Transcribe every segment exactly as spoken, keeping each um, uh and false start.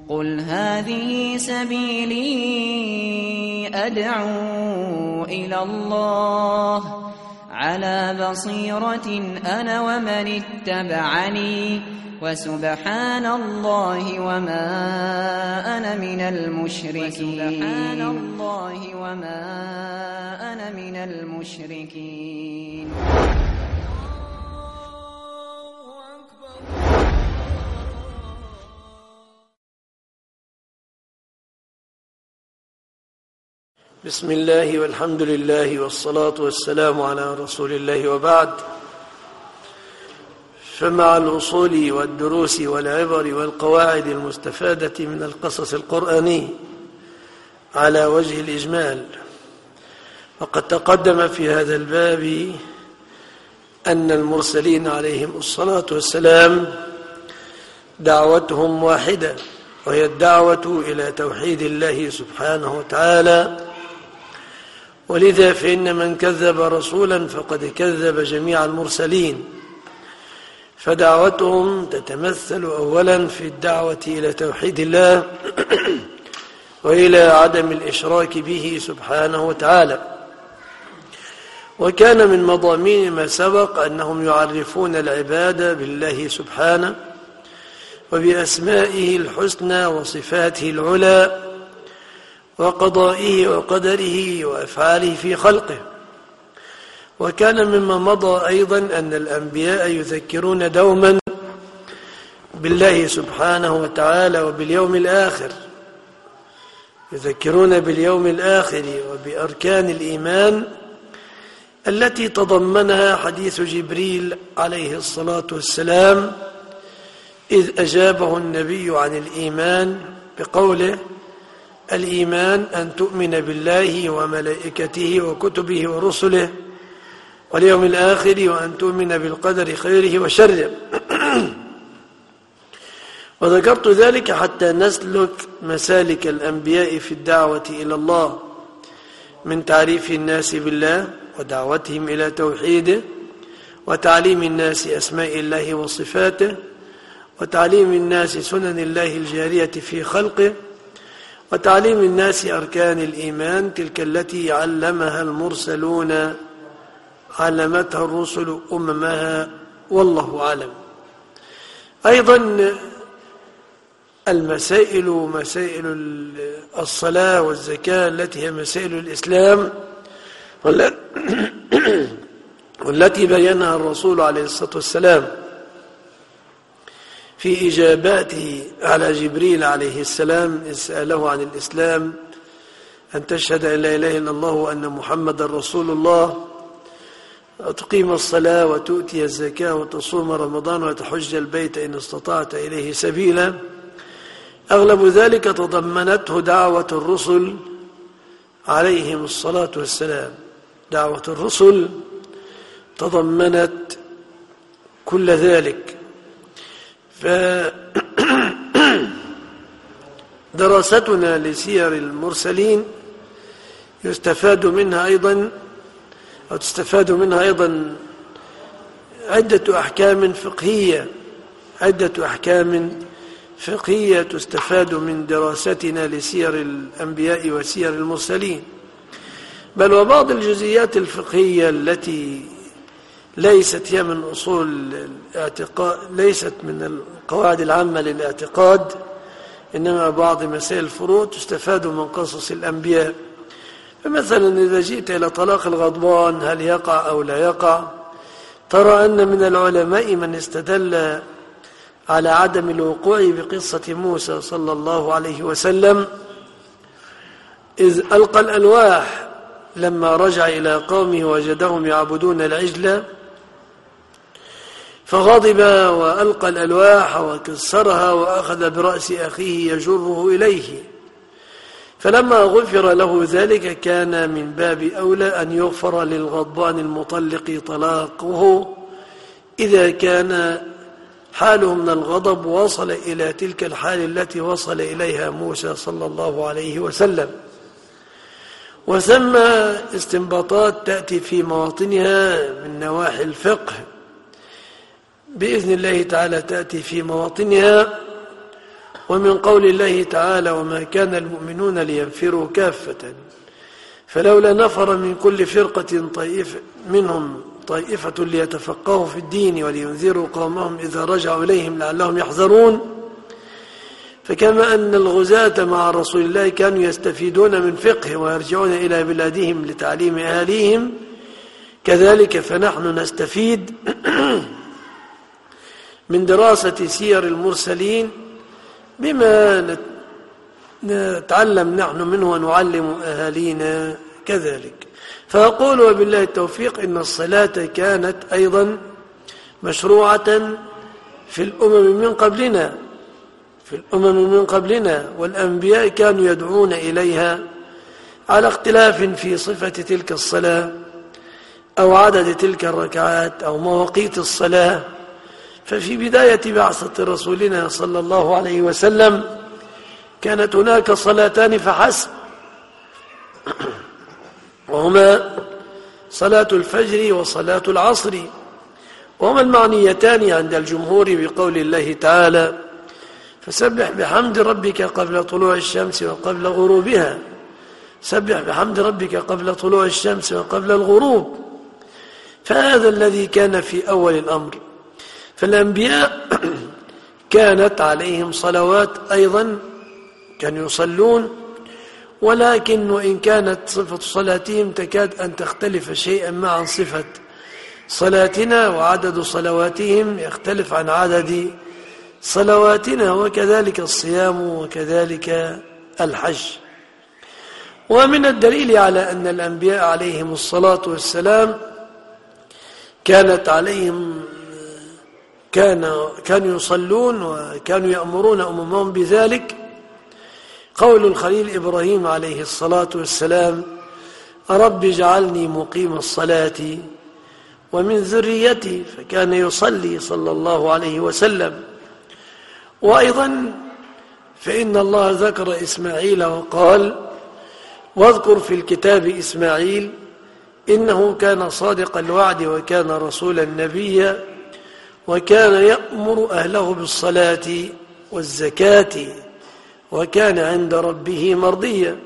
قل هذه سبيلي أدعو إلى الله على بصيرة أنا ومن اتبعني وسبحان الله وما أنا من المشركين سبحان الله وما أنا من المشركين. بسم الله والحمد لله والصلاة والسلام على رسول الله، وبعد. فمع الأصول والدروس والعبر والقواعد المستفادة من القصص القرآني على وجه الإجمال، وقد تقدم في هذا الباب أن المرسلين عليهم الصلاة والسلام دعوتهم واحدة، وهي الدعوة إلى توحيد الله سبحانه وتعالى، ولذا فإن من كذب رسولا فقد كذب جميع المرسلين، فدعوتهم تتمثل أولا في الدعوة إلى توحيد الله وإلى عدم الإشراك به سبحانه وتعالى. وكان من مضامين ما سبق أنهم يعرفون العبادة بالله سبحانه وبأسمائه الحسنى وصفاته العلى وقضائه وقدره وأفعاله في خلقه. وكان مما مضى أيضا أن الأنبياء يذكرون دوما بالله سبحانه وتعالى وباليوم الآخر، يذكرون باليوم الآخر وبأركان الإيمان التي تضمنها حديث جبريل عليه الصلاة والسلام إذ أجابه النبي عن الإيمان بقوله: الإيمان أن تؤمن بالله وملائكته وكتبه ورسله واليوم الآخر وأن تؤمن بالقدر خيره وشره. وذكرت ذلك حتى نسلك مسالك الأنبياء في الدعوة إلى الله، من تعريف الناس بالله ودعوتهم إلى توحيده، وتعليم الناس أسماء الله وصفاته، وتعليم الناس سنن الله الجارية في خلقه، وتعليم الناس أركان الإيمان تلك التي علمها المرسلون علمتها الرسل أممها، والله أعلم. أيضا المسائل مسائل الصلاة والزكاة التي هي مسائل الإسلام والتي بينها الرسول عليه الصلاة والسلام في إجاباته على جبريل عليه السلام إذ سأله عن الإسلام: أن تشهد أن لا إله إلا الله وأن محمد رسول الله، وتقيم الصلاة وتؤتي الزكاة وتصوم رمضان وتحج البيت إن استطعت إليه سبيلا. أغلب ذلك تضمنته دعوة الرسل عليهم الصلاة والسلام. دعوة الرسل تضمنت كل ذلك. فدراستنا لسير المرسلين يستفاد منها أيضا أو تستفاد منها أيضا عدة أحكام فقهية عدة أحكام فقهية تستفاد من دراستنا لسير الأنبياء وسير المرسلين، بل وبعض الجزئيات الفقهية التي ليست هي من أصول الاعتقاد، ليست من القواعد العامة للاعتقاد، إنما بعض مسائل الفروع تستفاد من قصص الأنبياء. فمثلا إذا جئت إلى طلاق الغضبان هل يقع أو لا يقع، ترى أن من العلماء من استدل على عدم الوقوع بقصة موسى صلى الله عليه وسلم إذ ألقى الألواح لما رجع إلى قومه وجدهم يعبدون العجل، فغضب وألقى الألواح وكسرها وأخذ برأس أخيه يجره إليه، فلما غفر له ذلك كان من باب أولى أن يغفر للغضبان المطلق طلاقه إذا كان حاله من الغضب وصل إلى تلك الحال التي وصل إليها موسى صلى الله عليه وسلم. وثم استنباطات تأتي في مواطنها من نواحي الفقه بإذن الله تعالى، تأتي في مواطنها ومن قول الله تعالى وما كان المؤمنون لينفروا كافة فلولا نفر من كل فرقة طائفة منهم طائفة ليتفقهوا في الدين ولينذروا قومهم إذا رجعوا إليهم لعلهم يحذرون. فكما أن الغزاة مع رسول الله كانوا يستفيدون من فقه ويرجعون إلى بلادهم لتعليم أهاليهم كذلك فنحن نستفيد من دراسة سير المرسلين بما نتعلم نحن منه ونعلم أهالينا كذلك. فأقول وبالله التوفيق إن الصلاة كانت أيضا مشروعة في الأمم من قبلنا في الأمم من قبلنا والأنبياء كانوا يدعون إليها على اختلاف في صفة تلك الصلاة أو عدد تلك الركعات أو مواقيت الصلاة. ففي بداية بعثة رسولنا صلى الله عليه وسلم كانت هناك صلاتان فحسب وهما صلاة الفجر وصلاة العصر وهما المعنيتان عند الجمهور بقول الله تعالى فسبح بحمد ربك قبل طلوع الشمس وقبل غروبها. سبح بحمد ربك قبل طلوع الشمس وقبل الغروب. فهذا الذي كان في أول الأمر. فالأنبياء كانت عليهم صلوات أيضا كانوا يصلون ولكن وإن كانت صفة صلاتهم تكاد أن تختلف شيئا مع عن صفة صلاتنا وعدد صلواتهم يختلف عن عدد صلواتنا وكذلك الصيام وكذلك الحج. ومن الدليل على أن الأنبياء عليهم الصلاة والسلام كانت عليهم كان كانوا يصلون وكانوا يأمرون أممهم بذلك قول الخليل إبراهيم عليه الصلاة والسلام رب اجعلني مقيم الصلاة ومن ذريتي فكان يصلي صلى الله عليه وسلم. وأيضا فإن الله ذكر إسماعيل وقال واذكر في الكتاب إسماعيل إنه كان صادق الوعد وكان رسولا نبيا وكان يأمر أهله بالصلاة والزكاة وكان عند ربه مرضيا.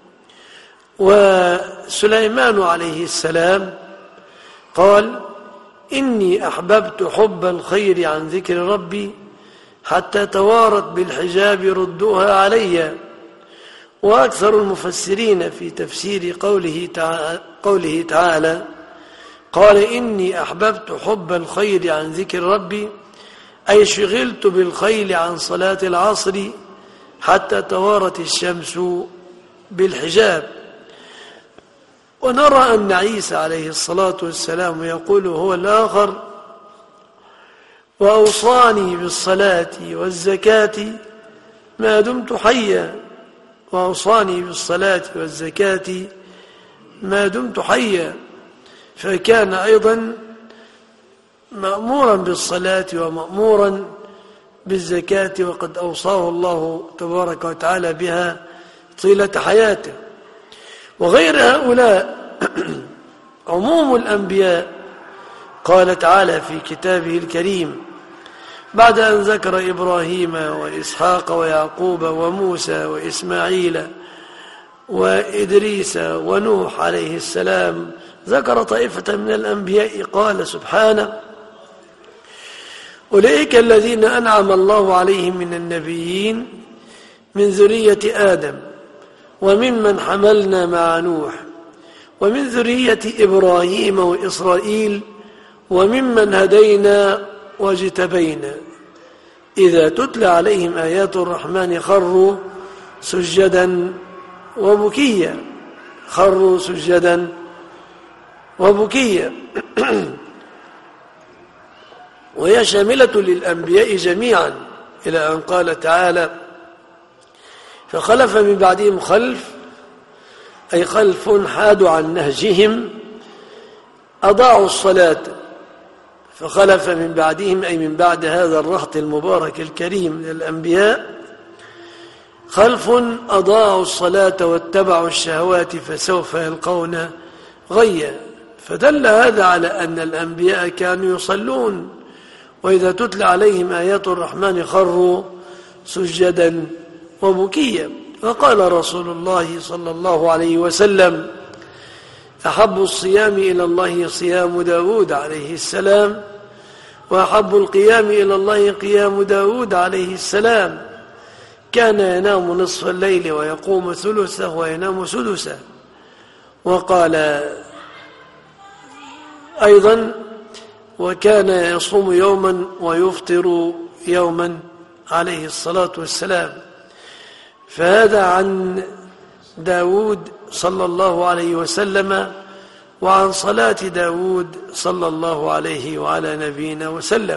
وسليمان عليه السلام قال إني أحببت حب الخير عن ذكر ربي حتى توارت بالحجاب ردوها علي. وأكثر المفسرين في تفسير قوله تعالى, قوله تعالى قال إني أحببت حب الخير عن ذكر ربي أي شغلت بالخيل عن صلاة العصر حتى توارت الشمس بالحجاب. ونرى أن عيسى عليه الصلاة والسلام يقول هو الآخر وأوصاني بالصلاة والزكاة ما دمت حيا وأوصاني بالصلاة والزكاة ما دمت حيا. فكان أيضا مأمورا بالصلاة ومأمورا بالزكاة وقد أوصاه الله تبارك وتعالى بها طيلة حياته. وغير هؤلاء عموم الأنبياء قال تعالى في كتابه الكريم بعد أن ذكر إبراهيم وإسحاق ويعقوب وموسى وإسماعيل وإدريس ونوح عليه السلام ذكر طائفة من الأنبياء قال سبحانه أولئك الذين أنعم الله عليهم من النبيين من ذرية آدم وممن حملنا مع نوح ومن ذرية إبراهيم وإسرائيل وممن هدينا واجتبينا إذا تتلى عليهم آيات الرحمن خروا سجدا وبكيا خروا سجدا وبكيا. وهي شاملة للأنبياء جميعا إلى أن قال تعالى فخلف من بعدهم خلف أي خلف حادوا عن نهجهم أضاعوا الصلاة. فخلف من بعدهم أي من بعد هذا الرهط المبارك الكريم من الأنبياء خلف أضاعوا الصلاة واتبعوا الشهوات فسوف يلقون غيا. فدل هذا على أن الأنبياء كانوا يصلون وإذا تتلى عليهم آيات الرحمن خروا سجدا وبكيا. وقال رسول الله صلى الله عليه وسلم: أحب الصيام إلى الله صيام داود عليه السلام، وأحب القيام إلى الله قيام داود عليه السلام، كان ينام نصف الليل ويقوم ثلثه وينام سدسه. وقال أيضا: وكان يصوم يوما ويفطر يوما عليه الصلاة والسلام. فهذا عن داود صلى الله عليه وسلم وعن صلاة داود صلى الله عليه وعلى نبينا وسلم.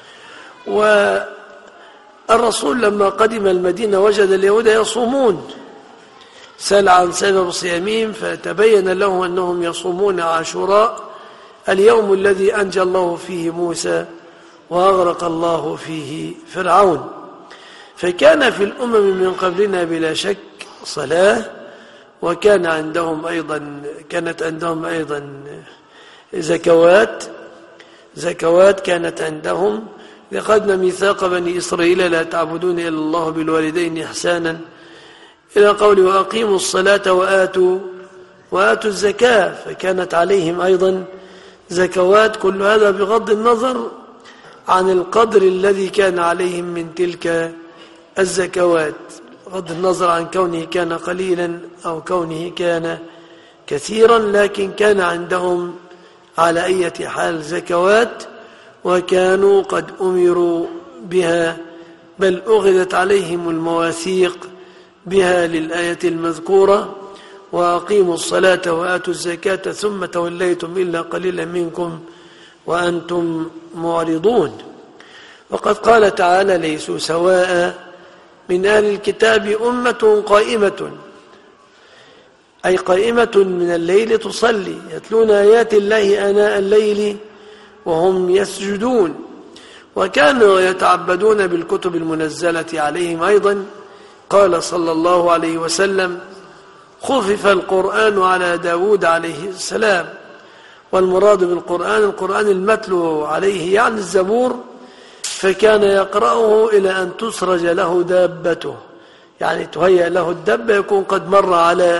والرسول لما قدم المدينة وجد اليهود يصومون، سأل عن سبب صيامهم فتبين له أنهم يصومون عاشوراء، اليوم الذي أنجى الله فيه موسى وأغرق الله فيه فرعون. فكان في الأمم من قبلنا بلا شك صلاة، وكان عندهم أيضا كانت عندهم أيضا زكوات زكوات كانت عندهم. لقدنا ميثاق بني إسرائيل لا تعبدون إلا الله بالوالدين إحسانا إلى قول وأقيموا الصلاة وآتوا وآتوا الزكاة، فكانت عليهم أيضا زكوات. كل هذا بغض النظر عن القدر الذي كان عليهم من تلك الزكوات، بغض النظر عن كونه كان قليلا أو كونه كان كثيرا، لكن كان عندهم على أي حال زكوات، وكانوا قد أمروا بها، بل أخذت عليهم المواثيق بها للآية المذكورة: وأقيموا الصلاة وآتوا الزكاة ثم توليتم إلا قليلا منكم وأنتم معرضون. وقد قال تعالى: ليسوا سواء من أهل الكتاب أمة قائمة، أي قائمة من الليل تصلي، يتلون آيات الله آناء الليل وهم يسجدون. وكانوا يتعبدون بالكتب المنزلة عليهم أيضا. قال صلى الله عليه وسلم: خفف القرآن على داود عليه السلام. والمراد بالقرآن القرآن المتلو عليه يعني الزبور، فكان يقرأه إلى أن تسرج له دابته، يعني تهيأ له الدابة يكون قد مر على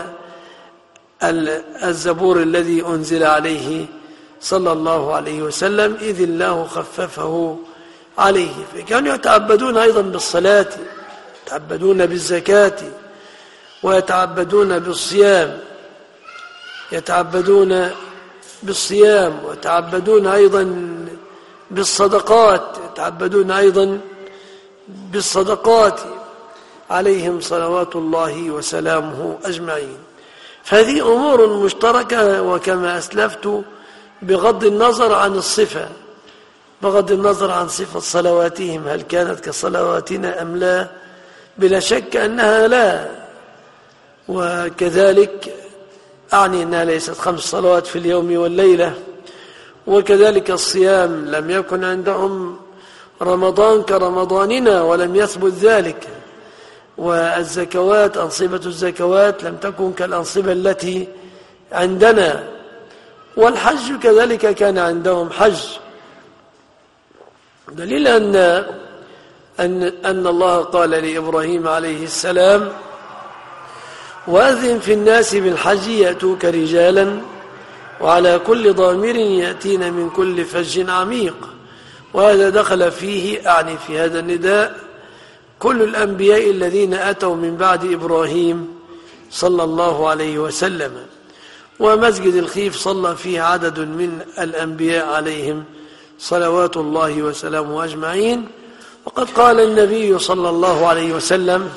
الزبور الذي أنزل عليه صلى الله عليه وسلم، إذ الله خففه عليه. فكانوا يتعبدون أيضا بالصلاة، يتعبدون بالزكاة، ويتعبدون بالصيام يتعبدون بالصيام ويتعبدون أيضا بالصدقات يتعبدون أيضا بالصدقات عليهم صلوات الله وسلامه أجمعين. فهذه أمور مشتركة، وكما أسلفت بغض النظر عن الصفة بغض النظر عن صفة صلواتهم، هل كانت كصلواتنا أم لا؟ بلا شك أنها لا. وكذلك أعني أنها ليست خمس صلوات في اليوم والليلة. وكذلك الصيام لم يكن عندهم رمضان كرمضاننا ولم يثبت ذلك. والزكوات، أنصبة الزكوات لم تكن كالأنصبة التي عندنا. والحج كذلك كان عندهم حج، دليل أن أن أن الله قال لإبراهيم عليه السلام: وأذن في الناس بالحج يأتوك رجالا وعلى كل ضامر يأتين من كل فج عميق. وهذا دخل فيه، أعني في هذا النداء، كل الأنبياء الذين أتوا من بعد إبراهيم صلى الله عليه وسلم. ومسجد الخيف صلى فيه عدد من الأنبياء عليهم صلوات الله وسلامه أجمعين. وقد قال النبي صلى الله عليه وسلم: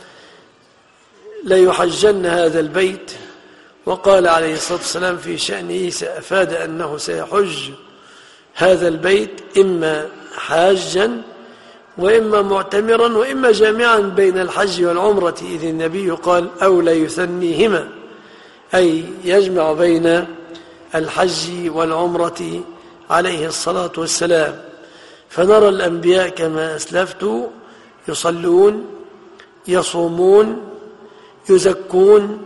ليحجن هذا البيت. وقال عليه الصلاة والسلام في شأن عيسى: أفاد أنه سيحج هذا البيت إما حاجا وإما معتمرا وإما جامعا بين الحج والعمرة، إذ النبي قال: أو لا يثنيهما، أي يجمع بين الحج والعمرة عليه الصلاة والسلام. فنرى الأنبياء كما أسلفت يصلون، يصومون، يزكون،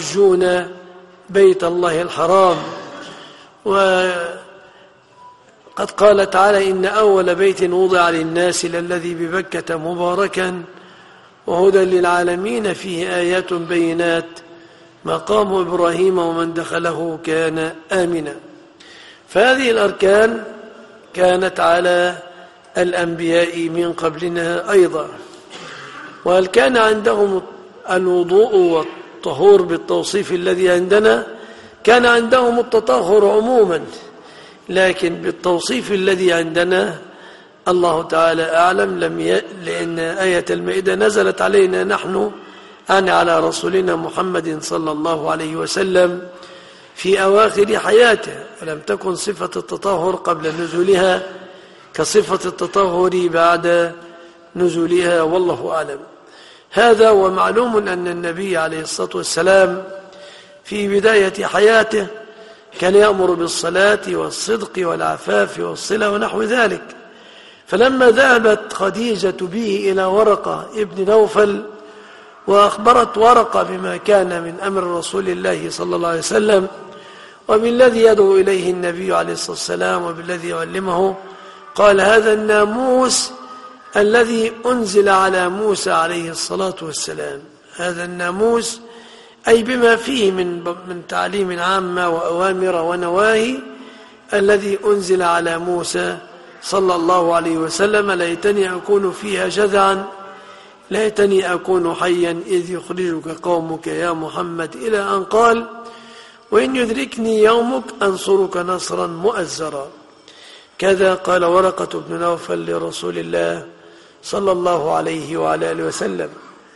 يحجون بيت الله الحرام. وقال قد قال تعالى إن أول بيت وضع للناس للذي ببكة مباركا وهدى للعالمين فيه آيات بينات مقام إبراهيم ومن دخله كان آمنا. فهذه الأركان كانت على الأنبياء من قبلنا أيضا. وهل كان عندهم الوضوء والطهور بالتوصيف الذي عندنا؟ كان عندهم التطهر عموما، لكن بالتوصيف الذي عندنا الله تعالى أعلم، لم ي... لأن آية المائدة نزلت علينا نحن أن على رسولنا محمد صلى الله عليه وسلم في أواخر حياته، ولم تكن صفة التطهر قبل نزولها كصفة التطهر بعد نزولها، والله أعلم. هذا ومعلوم أن النبي عليه الصلاة والسلام في بداية حياته كان يأمر بالصلاة والصدق والعفاف والصلة ونحو ذلك. فلما ذهبت خديجة به إلى ورقة ابن نوفل وأخبرت ورقة بما كان من أمر رسول الله صلى الله عليه وسلم وبالذي يدعو إليه النبي عليه الصلاة والسلام وبالذي يعلمه، قال هذا الناموس الذي أنزل على موسى عليه الصلاة والسلام. هذا الناموس أي بما فيه من من تعليم عامة وأوامر ونواهي الذي أنزل على موسى صلى الله عليه وسلم. ليتني أكون فيها جذعا، ليتني أكون حيا إذ يخرجك قومك يا محمد، إلى أن قال وإن يدركني يومك أنصرك نصرا مؤزرا. كذا قال ورقة بن نوفل لرسول الله صلى الله عليه وعلى آله وسلم.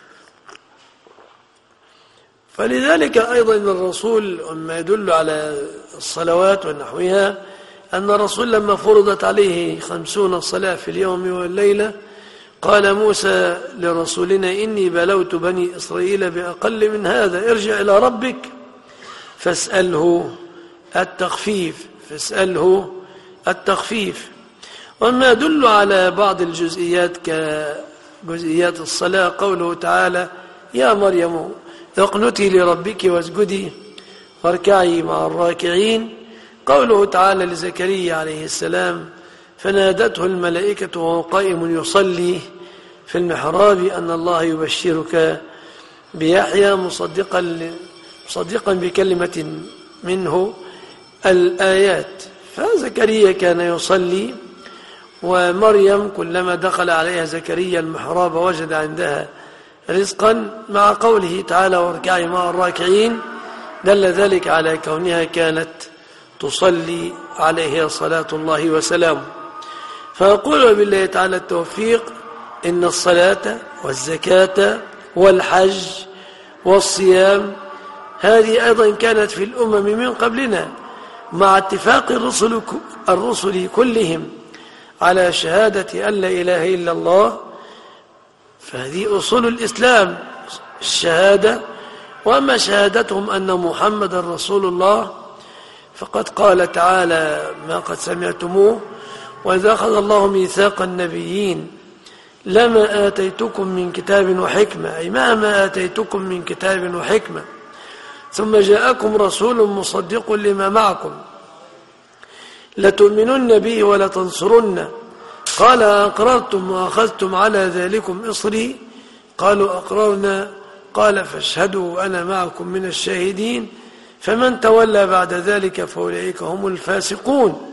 فلذلك أيضا الرسول وما يدل على الصلوات ونحوها أن الرسول لما فرضت عليه خمسون صلاة في اليوم والليلة قال موسى لرسولنا إني بلوت بني إسرائيل بأقل من هذا، ارجع إلى ربك فاسأله التخفيف فاسأله التخفيف. وما يدل على بعض الجزئيات كجزئيات الصلاة قوله تعالى يا مريم اقنتي لربك واسجدي واركعي مع الراكعين. قوله تعالى لزكريا عليه السلام فنادته الملائكة وهو قائم يصلي في المحراب أن الله يبشرك بيحيى مصدقا مصدقا بكلمة منه الآيات. فزكريا كان يصلي، ومريم كلما دخل عليها زكريا المحراب وجد عندها رزقا، مع قوله تعالى واركعي مع الراكعين دل ذلك على كونها كانت تصلي عليه صلاة الله وسلامه. فأقول بالله تعالى التوفيق إن الصلاة والزكاة والحج والصيام هذه أيضا كانت في الأمم من قبلنا، مع اتفاق الرسل, الرسل كلهم على شهادة أن لا إله إلا الله. فهذه أصول الإسلام الشهادة. وأما شهادتهم أن محمد رسول الله فقد قال تعالى ما قد سمعتموه وإذا أخذ الله ميثاق النبيين لما آتيتكم من كتاب وحكمة، أي مهما آتيتكم من كتاب وحكمة ثم جاءكم رسول مصدق لما معكم لتؤمنن به ولتنصرن. قال أقررتم وأخذتم على ذلكم إصري قالوا أقررنا قال فاشهدوا أنا معكم من الشاهدين فمن تولى بعد ذلك فأولئك هم الفاسقون.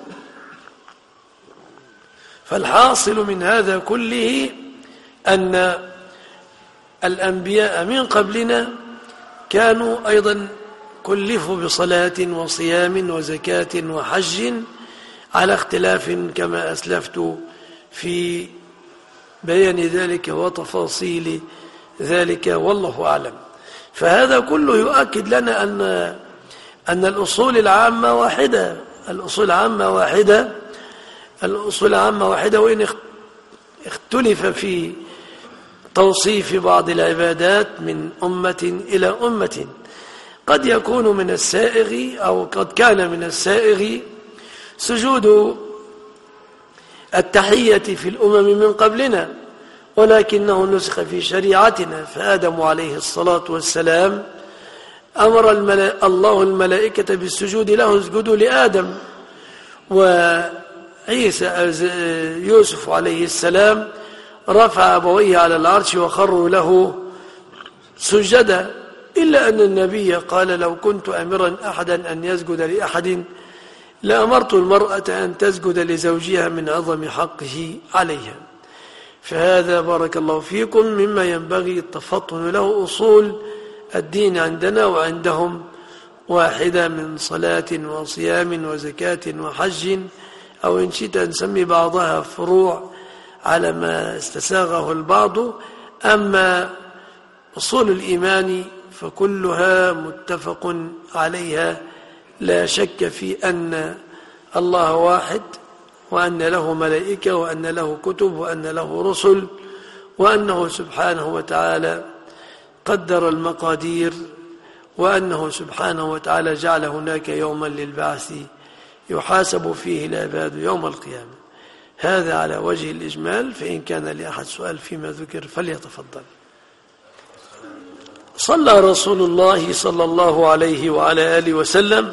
فالحاصل من هذا كله أن الأنبياء من قبلنا كانوا أيضا كلفوا بصلاة وصيام وزكاة وحج على اختلاف كما أسلفت في بيان ذلك وتفاصيل ذلك، والله أعلم. فهذا كله يؤكد لنا أن أن الأصول العامة واحدة الأصول العامة واحدة الأصول العامة واحدة وإن اختلف في توصيف بعض العبادات من أمة إلى أمة. قد يكون من السائغ أو قد كان من السائغ سجود التحية في الأمم من قبلنا، ولكنه نسخ في شريعتنا. فآدم عليه الصلاة والسلام أمر الملا... الله الملائكة بالسجود له اسجدوا لآدم، عيسى يوسف عليه السلام رفع أبويه على العرش وخروا له سجدا، إلا أن النبي قال لو كنت أمرا أحدا أن يسجد لأحد لأمرت المرأة أن تسجد لزوجها من عظم حقه عليها. فهذا بارك الله فيكم مما ينبغي التفطن له. أصول الدين عندنا وعندهم واحدة من صلاة وصيام وزكاة وحج، أو إن شئت نسمي بعضها فروع على ما استساغه البعض. أما أصول الإيمان فكلها متفق عليها، لا شك في أن الله واحد، وأن له ملائكة، وأن له كتب، وأن له رسل، وأنه سبحانه وتعالى قدر المقادير، وأنه سبحانه وتعالى جعل هناك يوما للبعث يحاسب فيه العباد يوم القيامة. هذا على وجه الإجمال، فإن كان لأحد سؤال فيما ذكر فليتفضل. صلى رسول الله صلى الله عليه وعلى آله وسلم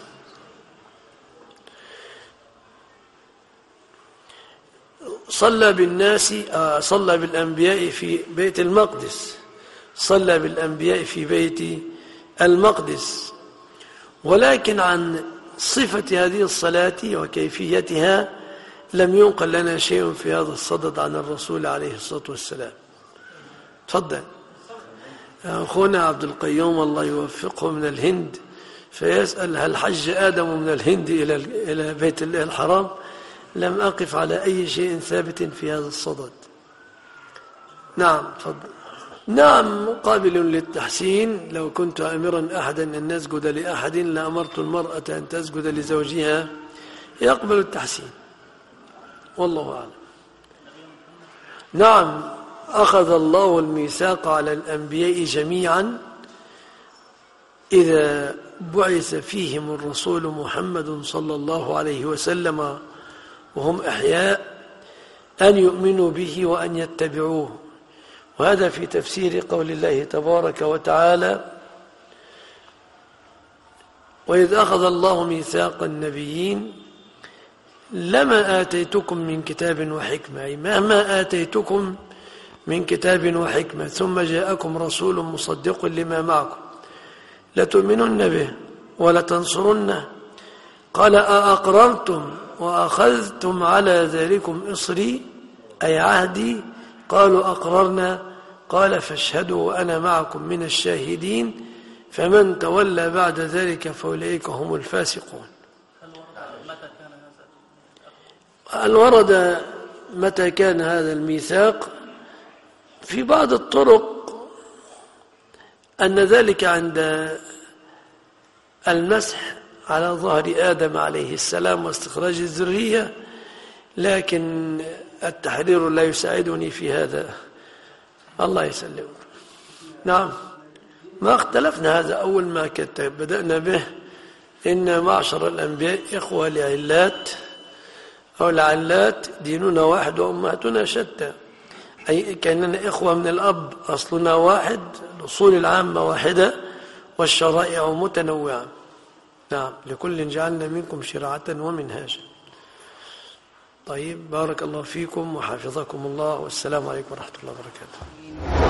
صلى بالناس آه صلى بالأنبياء في بيت المقدس، صلى بالأنبياء في بيت المقدس، ولكن عن صفة هذه الصلاة وكيفيتها لم ينقل لنا شيء في هذا الصدد عن الرسول عليه الصلاة والسلام. تفضل أخونا عبد القيوم الله يوفقه من الهند، فيسأل هل حج آدم من الهند إلى إلى بيت الله الحرام؟ لم أقف على أي شيء ثابت في هذا الصدد. نعم تفضل. نعم قابل للتحسين. لو كنت أمرا أحدا أن نسجد لأحد لأمرت المرأة أن تسجد لزوجها، يقبل التحسين والله أعلم. نعم أخذ الله الميثاق على الأنبياء جميعا إذا بعث فيهم الرسول محمد صلى الله عليه وسلم وهم أحياء أن يؤمنوا به وأن يتبعوه. وهذا في تفسير قول الله تبارك وتعالى: وإذ أخذ الله ميثاق النبيين لما آتيتكم من كتاب وحكمة، أي مهما آتيتكم من كتاب وحكمة ثم جاءكم رسول مصدق لما معكم لتؤمنن به ولتنصرنه، قال أأقررتم وأخذتم على ذلكم إصري أي عهدي؟ قالوا أقررنا، قال فاشهدوا وأنا معكم من الشاهدين، فمن تولى بعد ذلك فأولئك هم الفاسقون. هل ورد متى كان هذا الميثاق؟ في بعض الطرق أن ذلك عند المسح على ظهر آدم عليه السلام واستخراج الذرية، لكن التحرير لا يساعدني في هذا، الله يسلمك. نعم ما اختلفنا، هذا أول ما بدأنا به، إن معشر الأنبياء إخوة لعلات أو لعلات، ديننا واحد وأمهاتنا شتى، أي كأننا إخوة من الأب، أصلنا واحد، الأصول العامة واحدة والشرائع متنوعة. نعم لكل جعلنا منكم شرعة ومنهاجا. طيب بارك الله فيكم وحفظكم الله، والسلام عليكم ورحمة الله وبركاته.